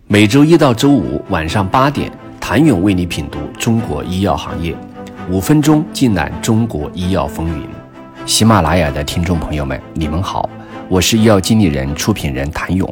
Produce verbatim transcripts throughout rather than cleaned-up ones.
每周一到周五晚上八点，谭勇为你品读中国医药行业，五分钟尽览中国医药风云。喜马拉雅的听众朋友们，你们好，我是医药经理人、出品人谭勇。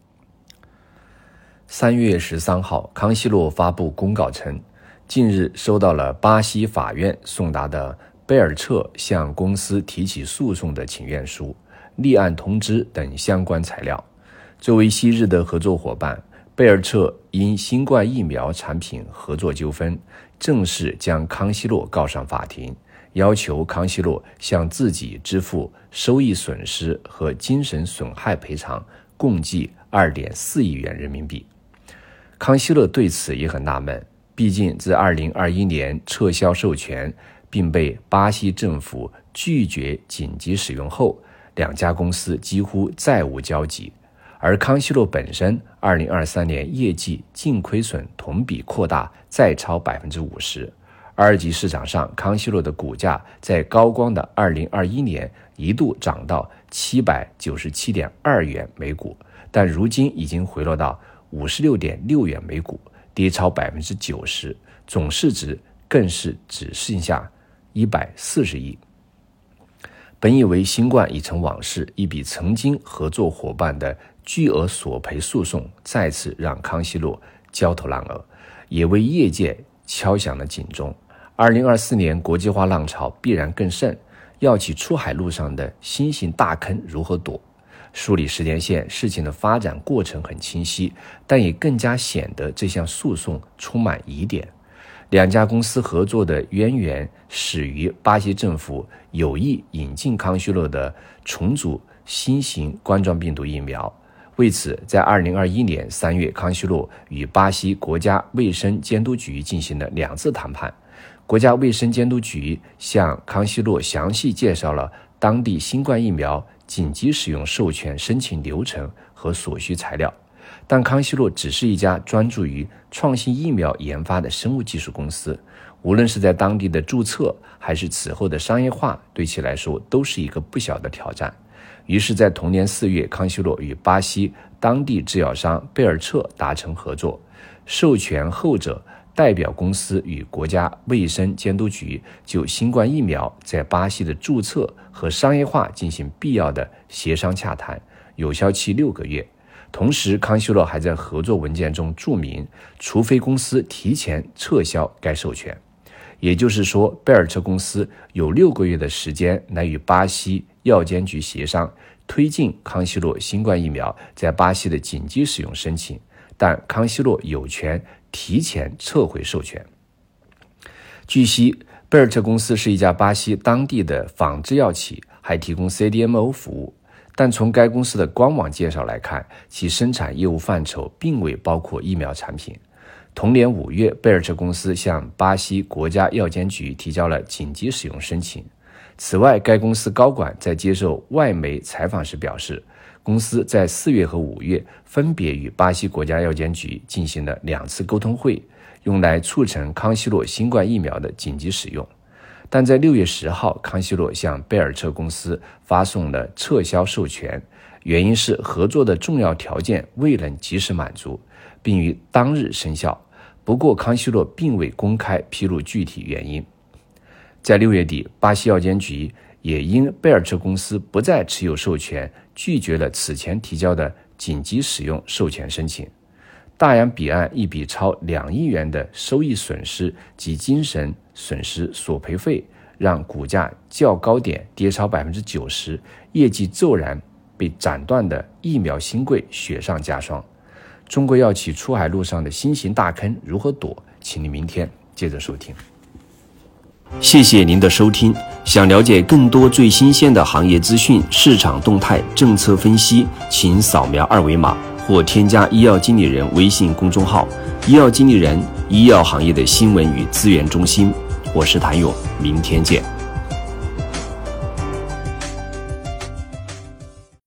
三月十三号，康希诺发布公告称，近日收到了巴西法院送达的贝尔彻向公司提起诉讼的请愿书、立案通知等相关材料。作为昔日的合作伙伴，贝尔彻因新冠疫苗产品合作纠纷，正式将康希诺告上法庭，要求康希诺向自己支付收益损失和精神损害赔偿共计 二点四亿元人民币。康希诺对此也很纳闷，毕竟自二零二一年撤销授权并被巴西政府拒绝紧急使用后，两家公司几乎再无交集。而康希诺本身二零二三年业绩净亏损同比扩大，再超 百分之五十。 二级市场上，康希诺的股价在高光的二零二一年一度涨到 七百九十七点二元每股，但如今已经回落到 五十六点六元每股，跌超 百分之九十， 总市值更是只剩下一百四十亿。本以为新冠已成往事，一笔曾经合作伙伴的巨额索赔诉讼再次让康希诺焦头烂额，也为业界敲响了警钟。二零二四年国际化浪潮必然更甚，药企出海路上的新型大坑如何躲？梳理时间线，事情的发展过程很清晰，但也更加显得这项诉讼充满疑点。两家公司合作的渊源始于巴西政府有意引进康希诺的重组新型冠状病毒疫苗。为此，在二零二一年三月，康希诺与巴西国家卫生监督局进行了两次谈判。国家卫生监督局向康希诺详细介绍了当地新冠疫苗紧急使用授权申请流程和所需材料。但康希诺只是一家专注于创新疫苗研发的生物技术公司，无论是在当地的注册还是此后的商业化，对其来说都是一个不小的挑战。于是在同年四月，康希诺与巴西当地制药商贝尔彻达成合作，授权后者代表公司与国家卫生监督局就新冠疫苗在巴西的注册和商业化进行必要的协商洽谈，有效期六个月。同时，康希诺还在合作文件中注明，除非公司提前撤销该授权。也就是说，贝尔彻公司有六个月的时间来与巴西药监局协商，推进康希诺新冠疫苗在巴西的紧急使用申请，但康希诺有权提前撤回授权。据悉，贝尔彻公司是一家巴西当地的仿制药企，还提供 C D M O 服务。但从该公司的官网介绍来看，其生产业务范畴并未包括疫苗产品。同年五月，贝尔彻公司向巴西国家药监局提交了紧急使用申请。此外，该公司高管在接受外媒采访时表示，公司在四月和五月分别与巴西国家药监局进行了两次沟通会，用来促成康希诺新冠疫苗的紧急使用。但在六月十号，康希诺向贝尔彻公司发送了撤销授权，原因是合作的重要条件未能及时满足，并于当日生效。不过，康希诺并未公开披露具体原因。在六月底，巴西药监局也因贝尔彻公司不再持有授权，拒绝了此前提交的紧急使用授权申请。大洋彼岸一笔超两亿元的收益损失及精神损失索赔费，让股价较高点跌超 百分之九十， 业绩骤然被斩断的疫苗新贵雪上加霜。中国药企出海路上的新型大坑如何躲？请你明天接着收听。谢谢您的收听。想了解更多最新鲜的行业资讯、市场动态、政策分析，请扫描二维码或添加医药经理人微信公众号“医药经理人”，医药行业的新闻与资源中心。我是谭勇，明天见。